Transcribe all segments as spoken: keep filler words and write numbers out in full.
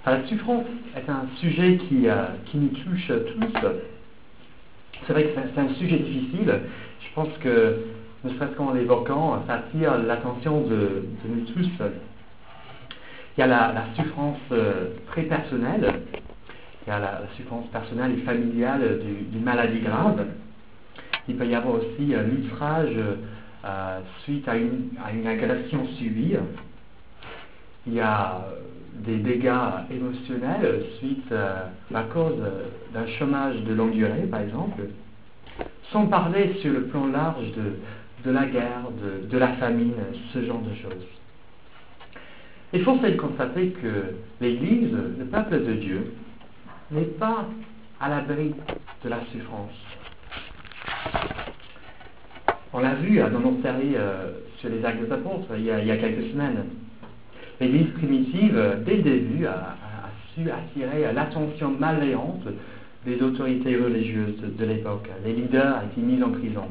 Enfin, la souffrance est un sujet qui, euh, qui nous touche tous. C'est vrai que c'est, c'est un sujet difficile. Je pense que, ne serait-ce qu'en l'évoquant, ça attire l'attention de, de nous tous. Il y a la, la souffrance euh, très personnelle, il y a la, la souffrance personnelle et familiale du, d'une maladie grave. Il peut y avoir aussi euh, l'outrage euh, suite à une, à une agression subie. Il y a des dégâts émotionnels suite euh, à cause d'un chômage de longue durée, par exemple. Sans parler sur le plan large de, de la guerre, de, de la famine, ce genre de choses. Il faut de constater que l'Église, le peuple de Dieu, n'est pas à l'abri de la souffrance. On l'a vu dans notre série euh, sur les actes des apôtres il y a, il y a quelques semaines. L'Église primitive, dès le début, a, a, a su attirer l'attention malveillante des autorités religieuses de, de l'époque. Les leaders ont été mis en prison.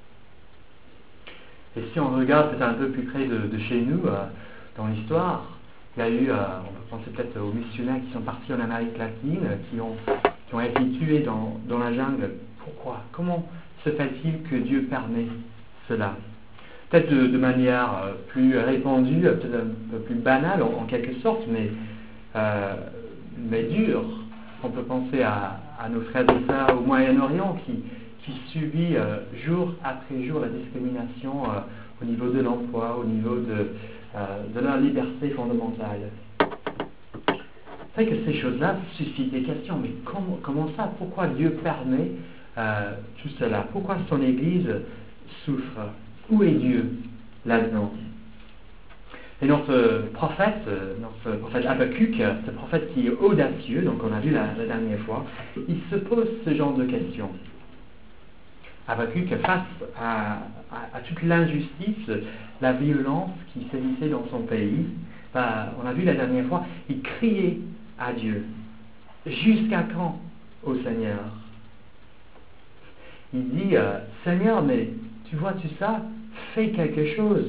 Et si on regarde peut-être un peu plus près de, de chez nous, euh, dans l'histoire, il y a eu, euh, on peut penser peut-être aux missionnaires qui sont partis en Amérique latine, qui ont, qui ont été tués dans, dans la jungle. Pourquoi? Comment se fait-il que Dieu permet cela? Peut-être de, de manière euh, plus répandue, peut-être un peu plus banale en, en quelque sorte, mais, euh, mais dure. On peut penser à, à nos frères et sœurs au Moyen-Orient qui, qui subissent euh, jour après jour la discrimination euh, au niveau de l'emploi, au niveau de, euh, de leur liberté fondamentale. C'est vrai que ces choses-là suscitent des questions, mais comment, comment ça? Pourquoi Dieu permet euh, tout cela? Pourquoi son Église souffre? Où est Dieu là-dedans? Et notre prophète, notre prophète Habakkuk, ce prophète qui est audacieux, donc on a vu la, la dernière fois, il se pose ce genre de questions. Habakkuk, face à, à, à toute l'injustice, la violence qui sévissait dans son pays, ben, on a vu la dernière fois, il criait à Dieu. Jusqu'à quand, ô Seigneur? Il dit, euh, Seigneur, mais tu vois-tu ça? Fais quelque chose.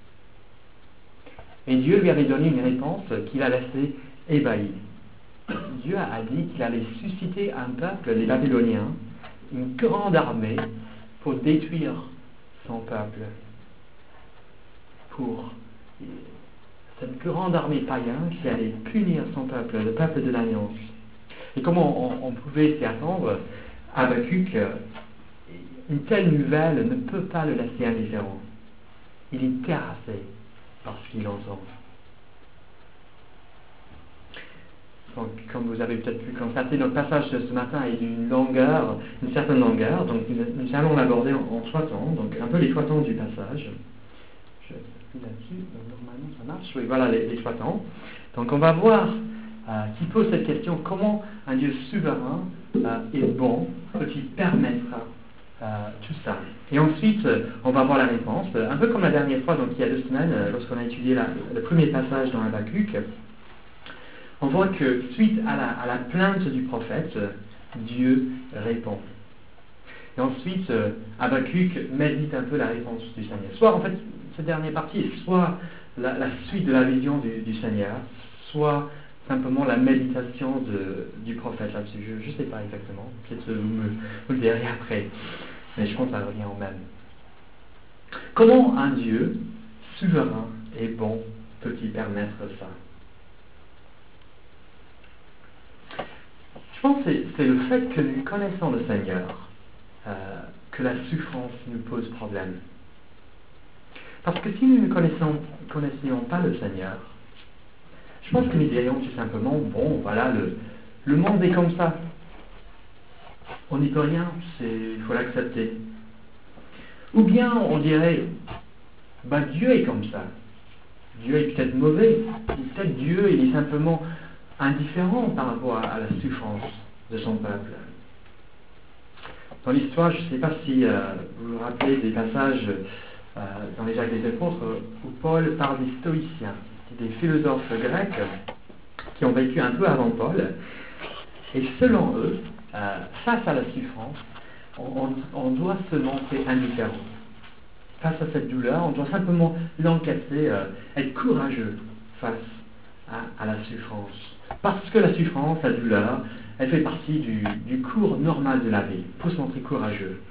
Et Dieu lui avait donné une réponse qu'il a laissé ébahi. Dieu a dit qu'il allait susciter un peuple, les Babyloniens, une grande armée pour détruire son peuple. Pour cette grande armée païenne qui allait punir son peuple, le peuple de l'Alliance. Et comment on, on pouvait s'y attendre? Habakkuk, une telle nouvelle ne peut pas le laisser indifférent. Il est terrassé par ce qu'il entend. Donc, comme vous avez peut-être pu constater, notre passage de ce matin est d'une longueur, une certaine longueur, donc nous, nous allons l'aborder en, en trois temps, donc un peu les trois temps du passage. Je vais là-dessus, donc normalement ça marche, oui, voilà les, les trois temps. Donc on va voir euh, qui pose cette question, comment un Dieu souverain euh, et bon peut-il permettre Euh, tout ça. Et ensuite, euh, on va voir la réponse, euh, un peu comme la dernière fois, donc il y a deux semaines, euh, lorsqu'on a étudié la, le premier passage dans Habakkuk, on voit que suite à la, à la plainte du prophète, euh, Dieu répond. Et ensuite, euh, Habakkuk médite un peu la réponse du Seigneur. Soit, en fait, cette dernière partie est soit la, la suite de la vision du, du Seigneur, soit simplement la méditation de, du prophète là-dessus. Je ne sais pas exactement, peut-être vous me, vous le verrez après, mais je pense que ça revient au même. Comment un Dieu souverain et bon peut-il permettre ça? Je pense que c'est, c'est le fait que nous connaissons le Seigneur euh, que la souffrance nous pose problème. Parce que si nous ne connaissons, connaissions pas le Seigneur, je pense que nous dirions tout simplement, bon, voilà, le, le monde est comme ça. On n'y peut rien, il faut l'accepter. Ou bien on dirait, bah Dieu est comme ça. Dieu est peut-être mauvais. Peut-être Dieu, il est simplement indifférent par rapport à, à la souffrance de son peuple. Dans l'histoire, je ne sais pas si euh, vous vous rappelez des passages euh, dans les Actes des Apôtres où Paul parle des stoïciens, des philosophes grecs qui ont vécu un peu avant Paul. Et selon eux, euh, face à la souffrance, on, on, on doit se montrer indifférent. Face à cette douleur, on doit simplement l'encaisser, euh, être courageux face à, à la souffrance. Parce que la souffrance, la douleur, elle fait partie du, du cours normal de la vie, pour se montrer courageux.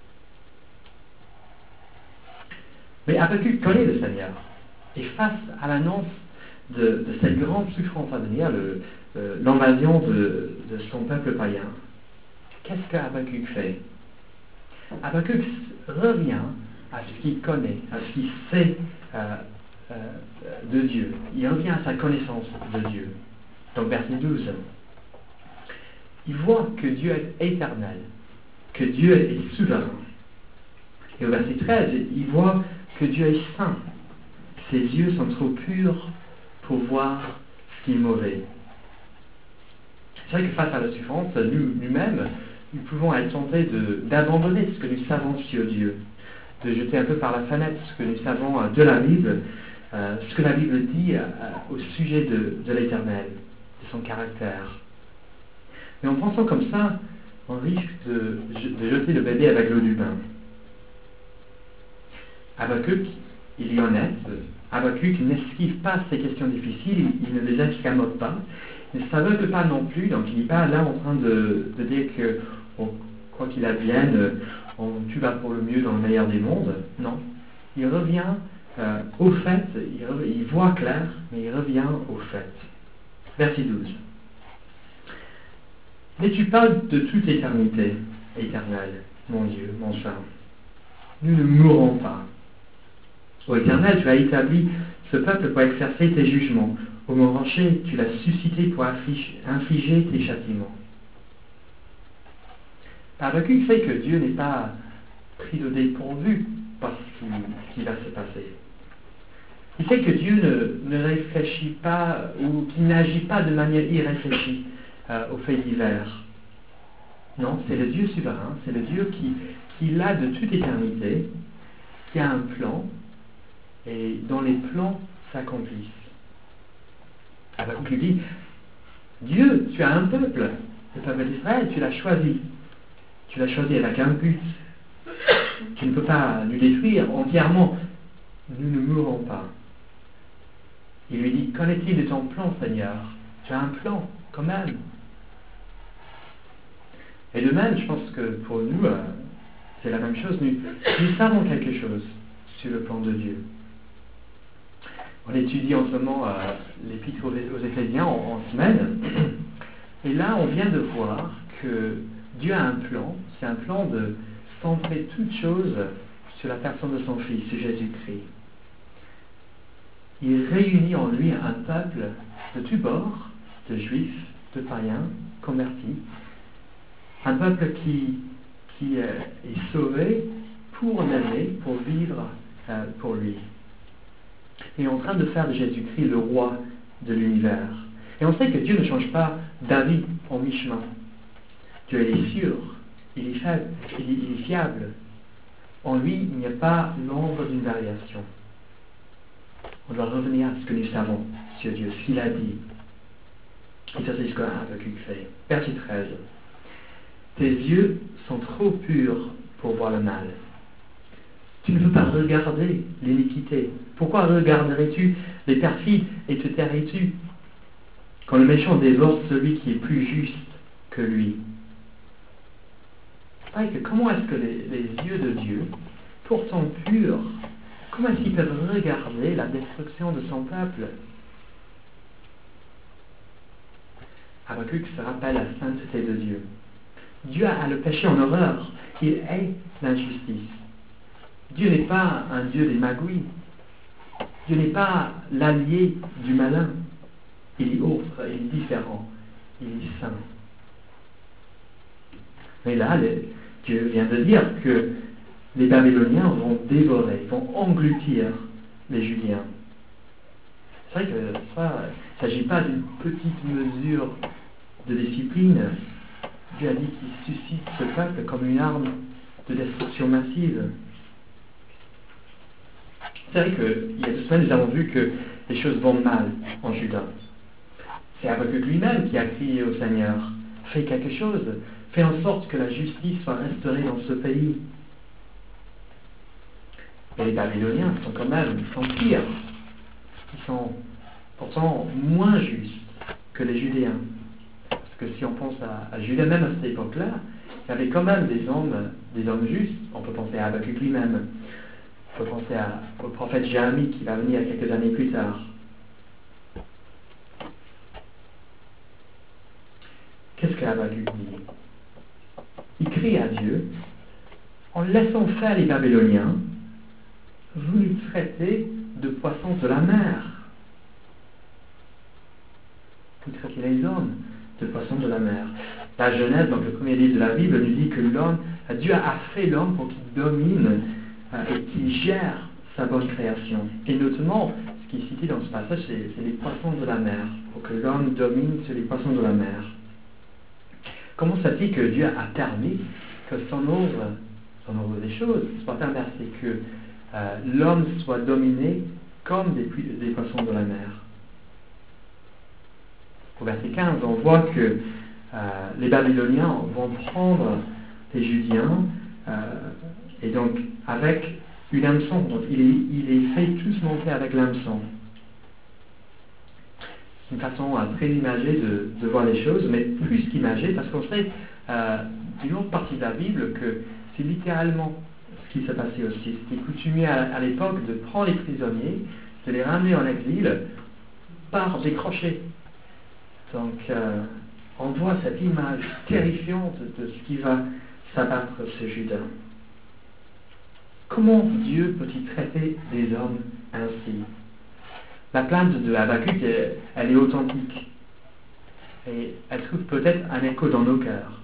Mais Habakkuk connaît le Seigneur. Et face à l'annonce de, de cette grande souffrance à venir, le, euh, l'invasion de, de son peuple païen, qu'est-ce que Habakkuk fait? Habakkuk revient à ce qu'il connaît, à ce qu'il sait euh, euh, de Dieu. Il revient à sa connaissance de Dieu. Donc verset douze. Il voit que Dieu est éternel, que Dieu est souverain. Et au verset treize, il voit que Dieu est saint. Ses yeux sont trop purs pour voir ce qui est mauvais. C'est vrai que face à la souffrance, nous, nous-mêmes, nous pouvons être tentés de, d'abandonner ce que nous savons sur Dieu, de jeter un peu par la fenêtre ce que nous savons de la Bible, euh, ce que la Bible dit euh, au sujet de, de l'Éternel, de son caractère. Mais en pensant comme ça, on risque de, de jeter le bébé avec l'eau du bain. Habakkuk, il est honnête. Habakkuk n'esquive pas ces questions difficiles, il ne les escamote pas. Il ne s'aveugle pas non plus, donc il n'est pas là en train de, de dire que, bon, quoi qu'il advienne, on, tout va pour le mieux dans le meilleur des mondes. Non. Il revient euh, au fait, il, re, il voit clair, mais il revient au fait. Verset douze. Mais tu parles de toute éternité, éternelle, mon Dieu, mon Saint. Nous ne mourrons pas. Ô Éternel, tu as établi ce peuple pour exercer tes jugements. Au mont rocher, tu l'as suscité pour infliger tes châtiments. Habakkuk sait que Dieu n'est pas pris au dépourvu par ce qui va se passer. Il sait que Dieu ne, ne réfléchit pas ou qu'il n'agit pas de manière irréfléchie euh, aux faits divers. Non, c'est le Dieu souverain, c'est le Dieu qui, qui l'a de toute éternité, qui a un plan, et dont les plans s'accomplissent. Habakkuk lui dit, Dieu, tu as un peuple, le peuple d'Israël, tu l'as choisi. Tu l'as choisi avec un but. Tu ne peux pas nous détruire entièrement. Nous ne mourrons pas. Il lui dit, qu'en est-il de ton plan, Seigneur? Tu as un plan, quand même. Et de même, je pense que pour nous, euh, c'est la même chose. Nous, nous savons quelque chose sur le plan de Dieu. On étudie en ce moment euh, l'épître aux, aux Éphésiens en, en semaine. Et là, on vient de voir que Dieu a un plan. C'est un plan de centrer toutes choses sur la personne de son Fils, sur Jésus-Christ. Il réunit en lui un peuple de tous bords, de juifs, de païens, convertis. Un peuple qui, qui euh, est sauvé pour l'aimer, pour vivre euh, pour lui. Et en train de faire de Jésus-Christ le roi de l'univers. Et on sait que Dieu ne change pas d'avis en mi-chemin. Dieu est sûr, il est faible, il est, il est fiable. En lui, il n'y a pas l'ombre d'une variation. On doit revenir à ce que nous savons sur Dieu, ce qu'il a dit. Et ça, c'est ce qu'Habakkuk fait. Verset treize. Tes yeux sont trop purs pour voir le mal. Tu ne peux pas regarder l'iniquité. Pourquoi regarderais-tu les perfides et te tairais-tu quand le méchant dévore celui qui est plus juste que lui? Que comment est-ce que les, les yeux de Dieu, pourtant purs, comment est-ce qu'ils peuvent regarder la destruction de son peuple? Habakkuk se rappelle la sainteté de Dieu. Dieu a le péché en horreur. Il est l'injustice. Dieu n'est pas un Dieu des magouilles. Dieu n'est pas l'allié du malin. Il est autre, il est différent, il est saint. Mais là, les, Dieu vient de dire que les Babyloniens vont dévorer, vont engloutir les Judiens. C'est vrai que ça, il ne s'agit pas d'une petite mesure de discipline. Dieu a dit qu'il suscite ce peuple comme une arme de destruction massive. C'est vrai qu'il y a deux semaines, nous avons vu que les choses vont mal en Juda. C'est Habakkuk lui-même qui a crié au Seigneur, fais quelque chose, fais en sorte que la justice soit restaurée dans ce pays. Et les Babyloniens sont quand même, ils sont pires. Ils sont pourtant moins justes. que les Judéens. Parce que si on pense à, à Juda, même à cette époque-là, il y avait quand même des hommes, des hommes justes. On peut penser à Habakkuk lui-même. On peut penser à, au prophète Jérémie qui va venir quelques années plus tard. Qu'est-ce que Habakkuk dit? Il crie à Dieu, en laissant faire les Babyloniens, vous les traitez de poissons de la mer. Vous traitez les hommes de poissons de la mer. La Genèse, donc le premier livre de la Bible, nous dit que l'homme, Dieu a fait l'homme pour qu'il domine euh, et qu'il gère sa bonne création. Et notamment, ce qui est cité dans ce passage, c'est, c'est les poissons de la mer, pour que l'homme domine sur les poissons de la mer. Comment ça dit que Dieu a permis que son œuvre, son œuvre des choses, soit inversée, que euh, l'homme soit dominé comme des, des poissons de la mer? Au verset quinze, on voit que euh, les Babyloniens vont prendre les Judiens euh, et donc avec une hameçon. Donc il est, il est fait tous monter avec l'hameçon. C'est une façon euh, très imagée de, de voir les choses, mais plus qu'imagée, parce qu'on sait euh, d'une autre partie de la Bible que c'est littéralement ce qui s'est passé aussi. C'était coutumier à, à l'époque de prendre les prisonniers, de les ramener en exil par des crochets. Donc, euh, on voit cette image terrifiante de ce qui va s'abattre sur Juda. Comment Dieu peut-il traiter des hommes ainsi? La plainte de Habakkuk, elle, elle est authentique. Et elle trouve peut-être un écho dans nos cœurs.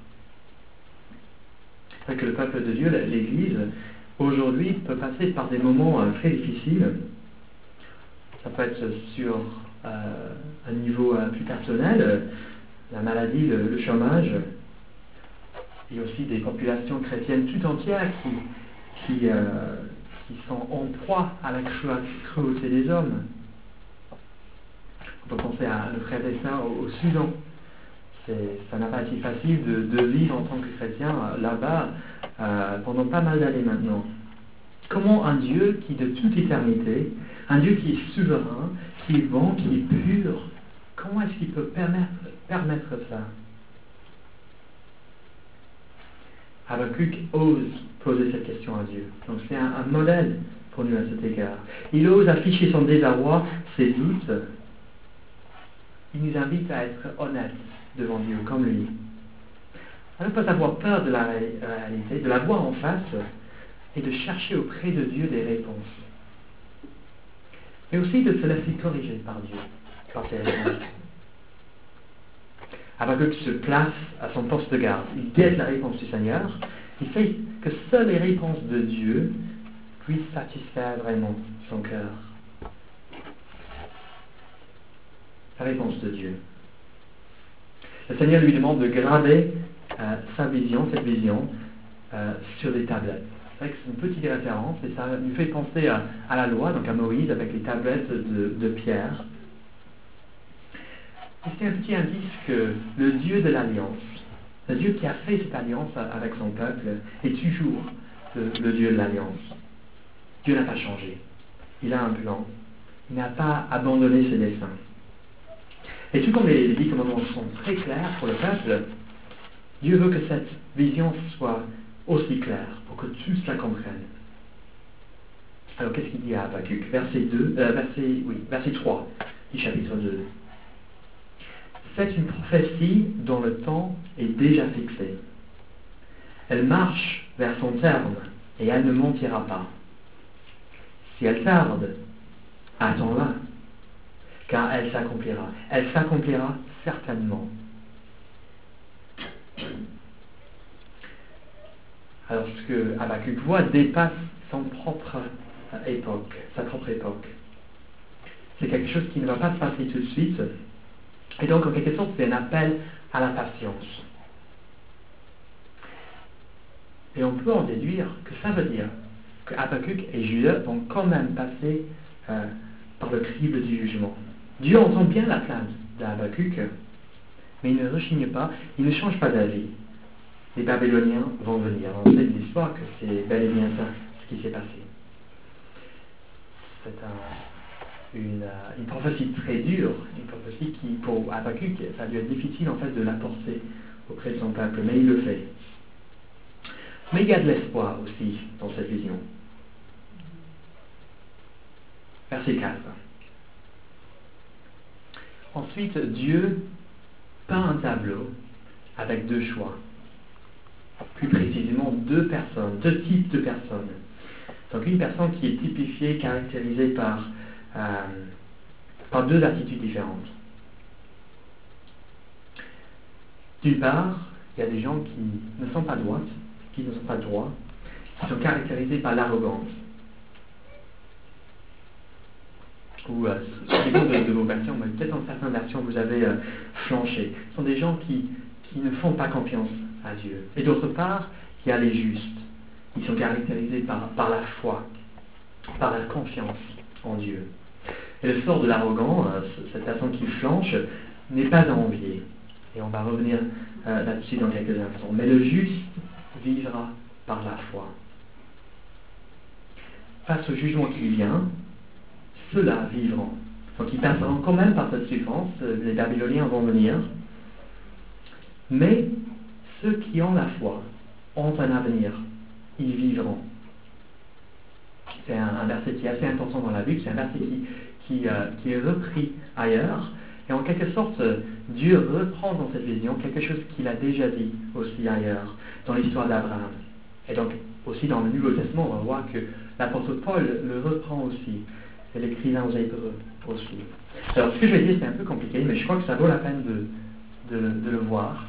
C'est que le peuple de Dieu, l'Église, aujourd'hui, peut passer par des moments euh, très difficiles. Ça peut être sur euh, un niveau euh, plus personnel, euh, la maladie, le, le chômage. Il y a aussi des populations chrétiennes tout entières qui, qui, euh, qui sont en proie à la cruauté des hommes. On peut penser à nos frères et sœurs au, au Soudan. C'est, ça n'a pas été facile de, de vivre en tant que chrétien euh, là-bas euh, pendant pas mal d'années maintenant. Comment un Dieu qui de toute éternité, un Dieu qui est souverain, qui est bon, qui est pur, comment est-ce qu'il peut permettre, permettre ça? Habakkuk ose poser cette question à Dieu. Donc c'est un, un modèle pour nous à cet égard. Il ose afficher son désarroi, ses doutes. Il nous invite à être honnêtes devant Dieu, comme lui. À ne pas avoir peur de la réalité, de la voir en face, et de chercher auprès de Dieu des réponses. Mais aussi de se laisser corriger par Dieu, par ses réponses. Habakkuk se place à son poste de garde. Il guette la réponse du Seigneur. Il fait que seules les réponses de Dieu puissent satisfaire vraiment son cœur. La réponse de Dieu. Le Seigneur lui demande de graver euh, sa vision, cette vision, euh, sur des tablettes. C'est vrai que c'est une petite référence, et ça nous fait penser à, à la loi, donc à Moïse, avec les tablettes de, de pierre. Et c'est un petit indice que le Dieu de l'Alliance, le Dieu qui a fait cette alliance avec son peuple, est toujours le, le Dieu de l'Alliance. Dieu n'a pas changé. Il a un plan. Il n'a pas abandonné ses desseins. Et tout comme les, les dix commandements sont très clairs pour le peuple, Dieu veut que cette vision soit aussi claire, pour que tous la comprennent. Alors qu'est-ce qu'il dit à Habakkuk? Verset deux, euh, verset, oui, verset trois du chapitre deux. C'est une prophétie dont le temps est déjà fixé. Elle marche vers son terme et elle ne mentira pas. Si elle tarde, attends-la, car elle s'accomplira. Elle s'accomplira certainement. Alors ce que Habakkuk voit dépasse son propre époque, sa propre époque. C'est quelque chose qui ne va pas se passer tout de suite. Et donc, en quelque sorte, c'est un appel à la patience. Et on peut en déduire que ça veut dire que Habakkuk et Juda vont quand même passer euh, par le crible du jugement. Dieu entend bien la plainte d'Habakkuk, mais il ne rechigne pas, il ne change pas d'avis. Les Babyloniens vont venir. On sait de l'histoire que c'est bel et bien ça, ce qui s'est passé. C'est un... une, euh, une prophétie très dure, une prophétie qui, pour Habakkuk, ça a dû être difficile en fait de la porter auprès de son peuple, mais il le fait. Mais il y a de l'espoir aussi dans cette vision. Verset quatre. Ensuite, Dieu peint un tableau avec deux choix. Plus précisément, deux personnes, deux types de personnes. Donc une personne qui est typifiée, caractérisée par, euh, par deux attitudes différentes. D'une part, il y a des gens qui ne sont pas droites, qui ne sont pas droits, qui sont caractérisés par l'arrogance. Ou, euh, ça dépend de, de vos versions, mais peut-être dans certaines versions vous avez euh, flanché. Ce sont des gens qui, qui ne font pas confiance à Dieu. Et d'autre part, il y a les justes. Ils sont caractérisés par, par la foi, par la confiance en Dieu. Et le sort de l'arrogant, euh, cette personne qui flanche, n'est pas à envier. Et on va revenir euh, là-dessus dans quelques instants. Mais le juste vivra par la foi. Face au jugement qui vient, ceux-là vivront. Donc ils passeront quand même par cette souffrance, les Babyloniens vont venir. Mais ceux qui ont la foi ont un avenir. Ils vivront. C'est un, un verset qui est assez important dans la Bible, c'est un verset qui, qui, euh, qui est repris ailleurs. Et en quelque sorte, Dieu reprend dans cette vision quelque chose qu'il a déjà dit aussi ailleurs, dans l'histoire d'Abraham. Et donc, aussi dans le Nouveau Testament, on va voir que l'apôtre Paul le reprend aussi. Et l'écrivain aux Hébreux aussi. Alors, ce que je vais dire, c'est un peu compliqué, mais je crois que ça vaut la peine de, de, de le voir.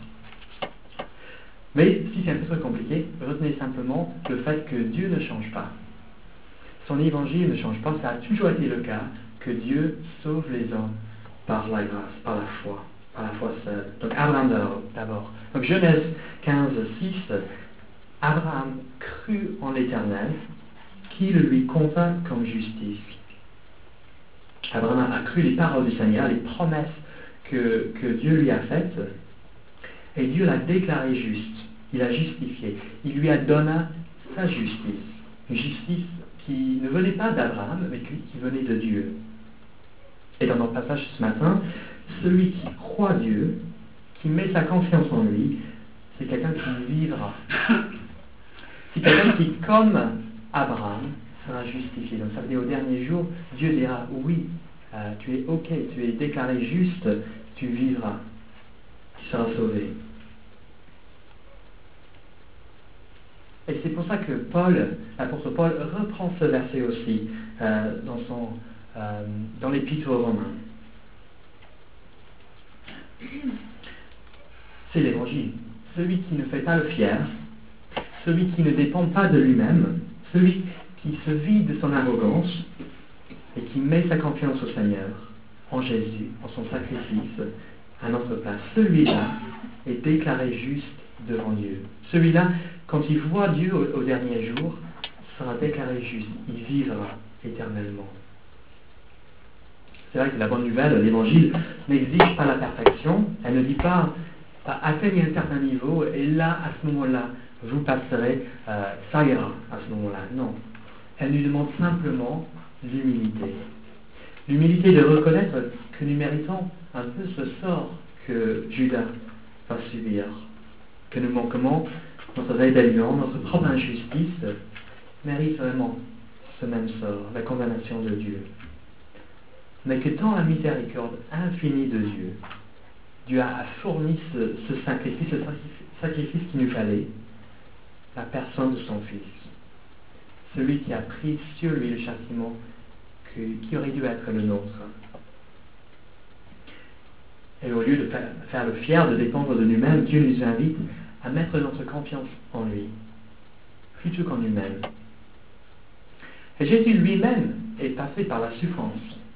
Mais si c'est un peu trop compliqué, retenez simplement le fait que Dieu ne change pas. Son évangile ne change pas. Ça a toujours été le cas que Dieu sauve les hommes par la grâce, par la foi, par la foi seule. Donc Abraham d'abord. Donc Genèse quinze, six, Abraham crut en l'Éternel, qui le lui compta comme justice. Abraham a cru les paroles du Seigneur, les promesses que, que Dieu lui a faites, et Dieu l'a déclaré juste. Il l'a justifié. Il lui a donné sa justice. Une justice qui ne venait pas d'Abraham, mais qui venait de Dieu. Et dans notre passage ce matin, celui qui croit Dieu, qui met sa confiance en lui, c'est quelqu'un qui vivra. C'est quelqu'un qui, comme Abraham, sera justifié. Donc ça veut dire au dernier jour, Dieu dira, oui, euh, tu es ok, tu es déclaré juste, tu vivras, tu seras sauvé. Et c'est pour ça que Paul, l'apôtre Paul, reprend ce verset aussi euh, dans, son, euh, dans l'épître aux Romains. C'est l'évangile. Celui qui ne fait pas le fier, celui qui ne dépend pas de lui-même, celui qui se vide de son arrogance et qui met sa confiance au Seigneur, en Jésus, en son sacrifice, à notre place. Celui-là est déclaré juste devant Dieu. Celui-là, quand il voit Dieu au, au dernier jour, sera déclaré juste. Il vivra éternellement. C'est vrai que la bonne nouvelle, l'évangile, n'exige pas la perfection. Elle ne dit pas, atteignez un certain niveau et là, à ce moment-là, vous passerez, euh, ça ira à ce moment-là. Non. Elle nous demande simplement l'humilité. L'humilité de reconnaître que nous méritons un peu ce sort que Judas va subir. Que nos manquements, notre rébellion, notre propre injustice méritent vraiment ce même sort, la condamnation de Dieu. Mais que dans la miséricorde infinie de Dieu, Dieu a fourni ce, ce sacrifice, ce sacrifice qu'il nous fallait, la personne de son Fils. Celui qui a pris sur lui le châtiment que, qui aurait dû être le nôtre. Et au lieu de faire, faire le fier, de dépendre de nous-mêmes, Dieu nous invite à mettre notre confiance en lui, plutôt qu'en nous-mêmes. Et Jésus lui-même est passé par la souffrance.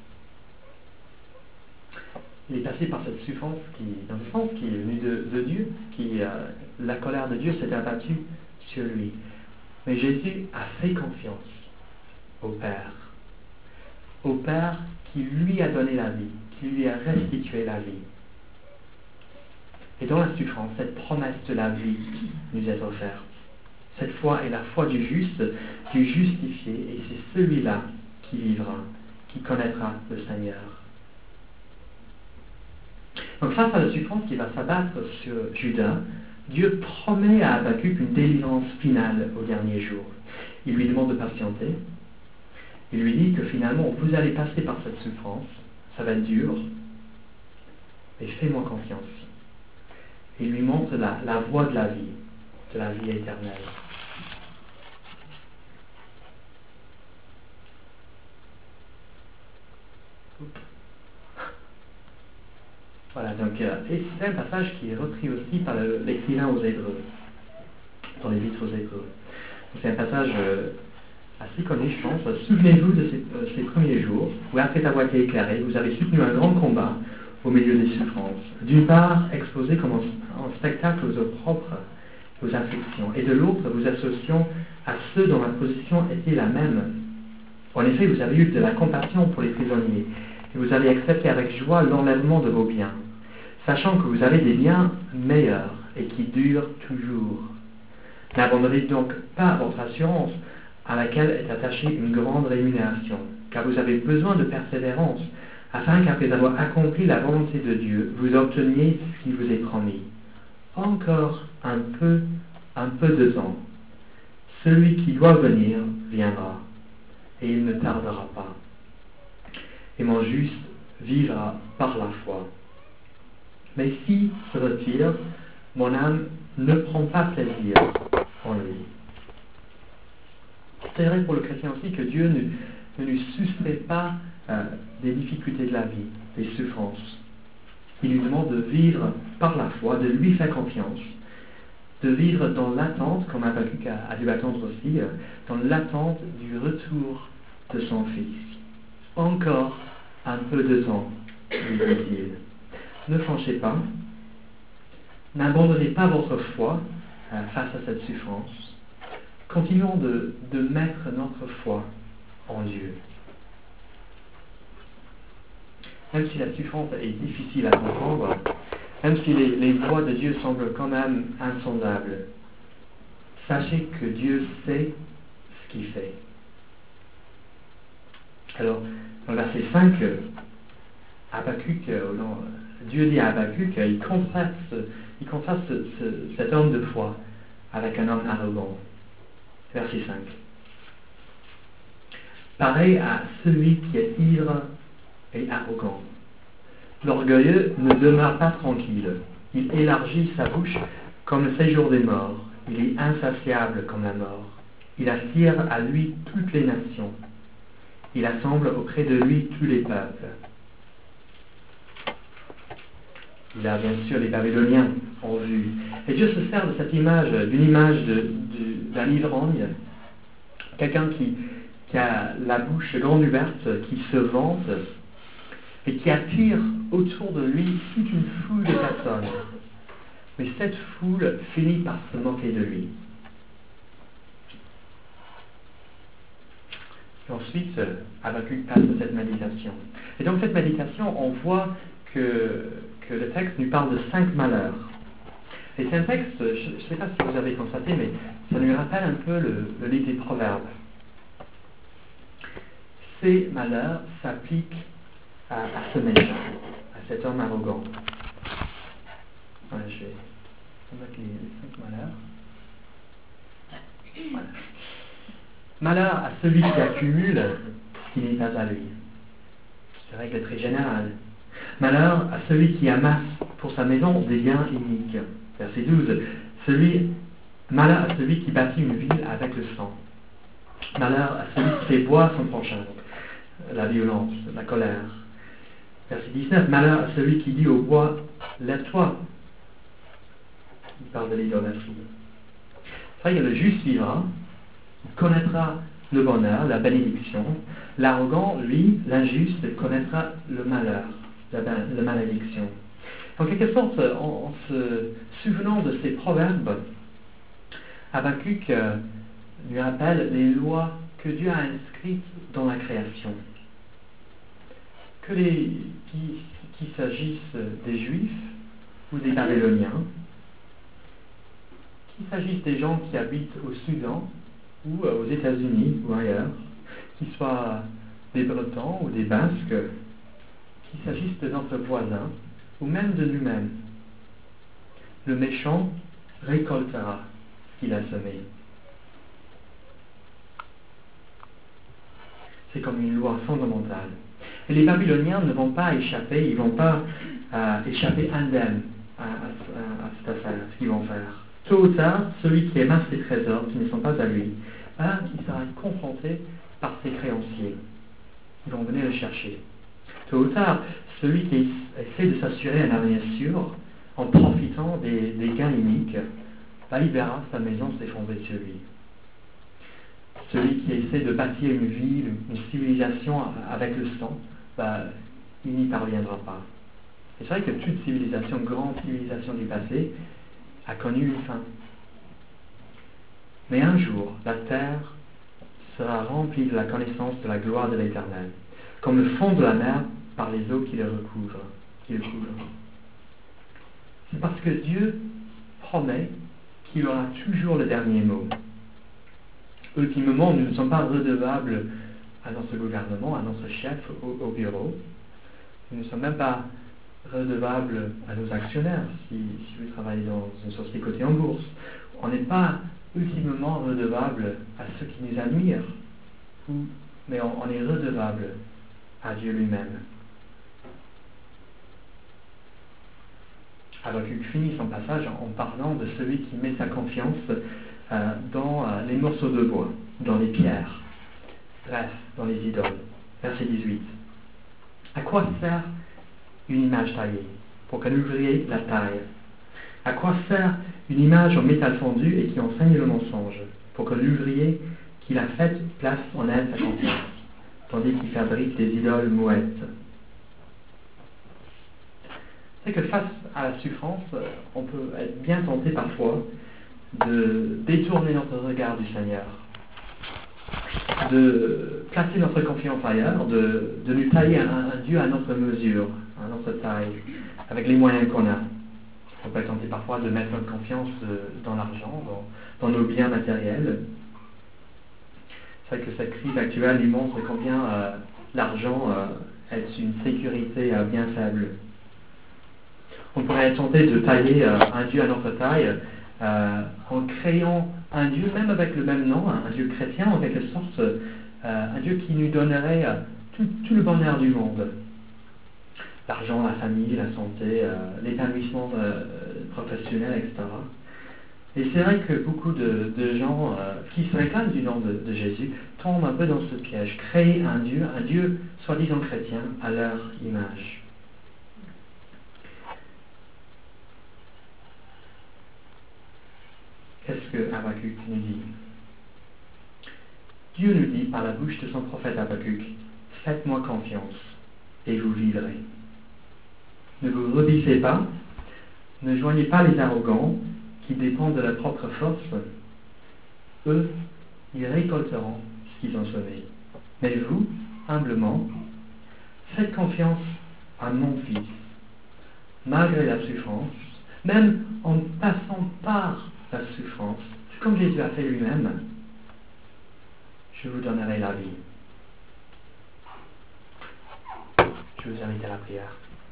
Il est passé par cette souffrance qui, dans le sens, qui est venue de, de Dieu, qui, euh, la colère de Dieu s'est abattue sur lui. Mais Jésus a fait confiance au Père. Au Père qui lui a donné la vie, qui lui a restitué la vie. Et dans la souffrance, cette promesse de la vie nous est offerte. Cette foi est la foi du juste, du justifié, et c'est celui-là qui vivra, qui connaîtra le Seigneur. Donc face à la souffrance qui va s'abattre sur Juda, Dieu promet à Habakkuk une délivrance finale au dernier jour. Il lui demande de patienter. Il lui dit que finalement, vous allez passer par cette souffrance, ça va être dur, mais fais-moi confiance. Il lui montre la, la voie de la vie, de la vie éternelle. Voilà, donc, euh, et c'est un passage qui est repris aussi par le, l'écrivain aux Hébreux, dans les Épîtres aux Hébreux. C'est un passage euh, assez connu, je pense. Souvenez-vous de ces, euh, ces premiers jours, où après avoir été éclairé, vous avez soutenu un grand combat au milieu des souffrances. D'une part, exposé comme un, un spectacle aux opprobres, aux afflictions, et de l'autre, vous associant à ceux dont la position était la même. En effet, vous avez eu de la compassion pour les prisonniers, et vous avez accepté avec joie l'enlèvement de vos biens, sachant que vous avez des biens meilleurs et qui durent toujours. N'abandonnez donc pas votre assurance, à laquelle est attachée une grande rémunération, car vous avez besoin de persévérance, afin qu'après avoir accompli la volonté de Dieu, vous obteniez ce qui vous est promis. Encore un peu, un peu de temps. Celui qui doit venir viendra, et il ne tardera pas. Et mon juste vivra par la foi. Mais s'il se retire, mon âme ne prend pas plaisir en lui. C'est vrai pour le chrétien aussi que Dieu ne, ne lui soustrait pas euh, des difficultés de la vie, des souffrances. Il lui demande de vivre par la foi, de lui faire confiance, de vivre dans l'attente, comme Habakkuk a, a dû attendre aussi, euh, dans l'attente du retour de son Fils. Encore un peu de temps, lui dit-il. Ne flanchez pas, n'abandonnez pas votre foi euh, face à cette souffrance. Continuons de, de mettre notre foi en Dieu. Même si la souffrance est difficile à comprendre, même si les, les voies de Dieu semblent quand même insondables, sachez que Dieu sait ce qu'il fait. Alors, dans le verset cinq, Habakkuk, non, Dieu dit à Habakkuk, il contraste, il contraste ce, ce, cet homme de foi avec un homme arrogant. Verset cinq. Pareil à celui qui est ivre et arrogant. L'orgueilleux ne demeure pas tranquille. Il élargit sa bouche comme le séjour des morts. Il est insatiable comme la mort. Il attire à lui toutes les nations. Il assemble auprès de lui tous les peuples. Il a bien sûr les Babyloniens en vue. Et Dieu se sert de cette image, d'une image de, de, d'un ivrogne, quelqu'un qui, qui a la bouche grande ouverte, qui se vante et qui attire autour de lui toute une foule de personnes. Mais cette foule finit par se moquer de lui. Et ensuite, Habakkuk passe à cette méditation. Et dans cette méditation, on voit que, que le texte nous parle de cinq malheurs. Et c'est un texte, je ne sais pas si vous avez constaté, mais ça nous rappelle un peu le, le livre des Proverbes. Ces malheurs s'appliquent à, à ce méchant, à cet homme arrogant. Voilà, je vais mettre les, les cinq malheurs. Voilà. Malheur à celui qui accumule ce qui n'est pas à lui. C'est règle très générale. Malheur à celui qui amasse pour sa maison des biens iniques. Verset douze. Celui, malheur à celui qui bâtit une ville avec le sang. Malheur à celui qui fait boire son prochain. La violence, la colère. Verset dix-neuf. Malheur à celui qui dit au bois, lève-toi. Il parle de l'idolâtrie. C'est vrai que le juste vivra, il connaîtra le bonheur, la bénédiction. L'arrogant, lui, l'injuste, connaîtra le malheur, la, la malédiction. En quelque sorte, en, en se souvenant de ces proverbes, Habakkuk euh, lui rappelle les lois que Dieu a inscrites dans la création. Que les, qu'il, qu'il s'agisse des Juifs ou des Babyloniens, qu'il s'agisse des gens qui habitent au Soudan ou aux États-Unis ou ailleurs, qu'ils soient des Bretons ou des Basques, qu'il s'agisse de notre voisin ou même de nous-mêmes. Le méchant récoltera ce qu'il a semé. C'est comme une loi fondamentale. Et les Babyloniens ne vont pas échapper, ils ne vont pas euh, échapper indemnes à, à, à, à cette affaire, ce qu'ils vont faire. Tôt ou tard, celui qui amasse ses trésors, qui ne sont pas à lui, ben, il sera confronté par ses créanciers. Ils vont venir le chercher. Tôt ou tard, celui qui essaie de s'assurer un avenir sûr, en profitant des, des gains uniques, ben, il verra sa maison s'effondrer sur lui. Celui qui essaie de bâtir une ville, une civilisation avec le sang, ben, il n'y parviendra pas. Et c'est vrai que toute civilisation, grande civilisation du passé, a connu une fin. Mais un jour, la terre sera remplie de la connaissance de la gloire de l'Éternel, comme le fond de la mer par les eaux qui le recouvrent. Qui le couvrent. C'est parce que Dieu promet qu'il aura toujours le dernier mot. Ultimement, nous ne sommes pas redevables à notre gouvernement, à notre chef au, au bureau. Nous ne sommes même pas redevables à nos actionnaires si, si vous travaillez dans une société cotée en bourse. On n'est pas ultimement redevable à ceux qui nous admirent, mais on, on est redevable à Dieu lui-même. Habakkuk finit son passage en, en parlant de celui qui met sa confiance euh, dans euh, les morceaux de bois, dans les pierres, bref, dans les idoles. Verset dix-huit. À quoi sert une image taillée? Pour qu'un ouvrier la taille. À quoi sert une image en métal fondu et qui enseigne le mensonge? Pour que l'ouvrier qui l'a faite place en elle sa confiance, tandis qu'il fabrique des idoles mouettes. C'est que face à la souffrance, on peut être bien tenté parfois de détourner notre regard du Seigneur, de placer notre confiance ailleurs, de, de nous tailler un, un Dieu à notre mesure, à notre taille, avec les moyens qu'on a. On peut être tenté parfois de mettre notre confiance dans l'argent, dans, dans nos biens matériels. C'est vrai que cette crise actuelle nous montre combien euh, l'argent euh, est une sécurité euh, bien faible. On pourrait être tenté de tailler euh, un Dieu à notre taille euh, en créant un Dieu, même avec le même nom, un Dieu chrétien en quelque sorte, euh, un Dieu qui nous donnerait euh, tout, tout le bonheur du monde. L'argent, la famille, la santé, euh, l'épanouissement euh, professionnel, et cetera. Et c'est vrai que beaucoup de, de gens euh, qui se réclament du nom de, de Jésus tombent un peu dans ce piège, créer un Dieu, un Dieu soi-disant chrétien à leur image. Qu'est-ce que Habakkuk nous dit? Dieu nous dit par la bouche de son prophète Habakkuk, « Faites-moi confiance et vous vivrez. Ne vous rebissez pas, ne joignez pas les arrogants qui dépendent de leur propre force. Eux, ils récolteront ce qu'ils ont semé. Mais vous, humblement, faites confiance à mon Fils, malgré la souffrance, même en passant par la souffrance, comme Jésus a fait lui-même, je vous donnerai la vie. » Je vous invite à la prière.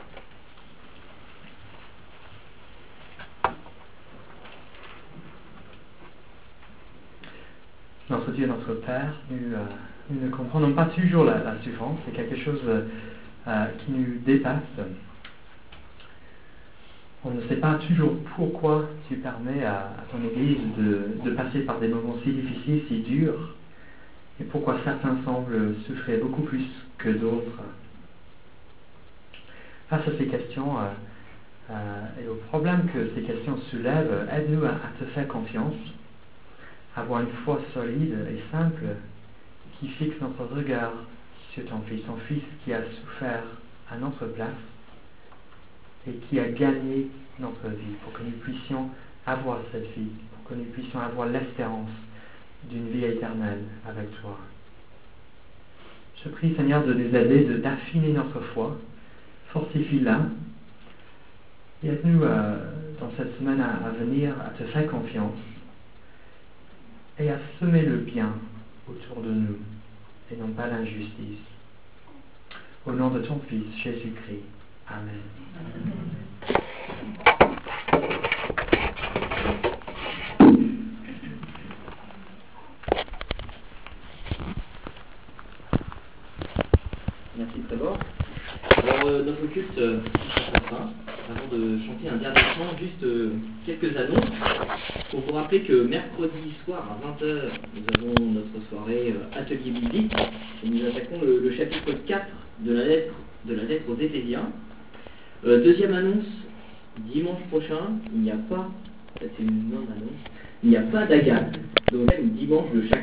Notre Dieu, notre Père, nous, euh, nous ne comprenons pas toujours la, la souffrance, c'est quelque chose euh, qui nous dépasse. On ne sait pas toujours pourquoi tu permets à, à ton Église de, de passer par des moments si difficiles, si durs, et pourquoi certains semblent souffrir beaucoup plus que d'autres. Face à ces questions euh, euh, et aux problèmes que ces questions soulèvent, aide-nous à, à te faire confiance, avoir une foi solide et simple qui fixe notre regard sur ton Fils, ton Fils qui a souffert à notre place et qui a gagné notre vie pour que nous puissions avoir cette vie, pour que nous puissions avoir l'espérance d'une vie éternelle avec toi. Je prie, Seigneur, de nous aider, de, d'affiner notre foi, fortifie-la et aide-nous euh, dans cette semaine à, à venir à te faire confiance et à semer le bien autour de nous et non pas l'injustice. Au nom de ton Fils, Jésus-Christ. Amen. Merci Trevor. Alors euh, notre culte euh, touche à sa fin. Avant de chanter un dernier chant, juste euh, quelques annonces. Pour vous rappeler que mercredi soir à vingt heures, nous avons notre soirée euh, atelier biblique. Et nous attaquons le, le chapitre quatre de la lettre, de la lettre aux Éphésiens. Euh, deuxième annonce, dimanche prochain, il n'y a pas, ça c'est une non-annonce, il n'y a pas d'agate. Donc dimanche de chaque